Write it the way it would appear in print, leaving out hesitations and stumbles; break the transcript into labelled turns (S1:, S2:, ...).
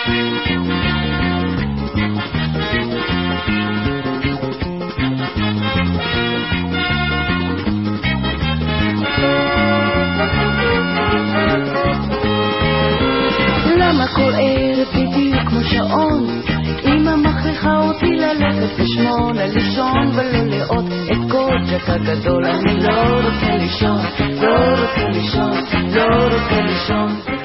S1: למה כל ערב בדיוק כמו שעון אמא מכריחה אותי ללכת ב8 לישון ולא לראות את קוג'ק הגדול. אני לא רוצה לישון, לא רוצה לישון, לא רוצה לישון.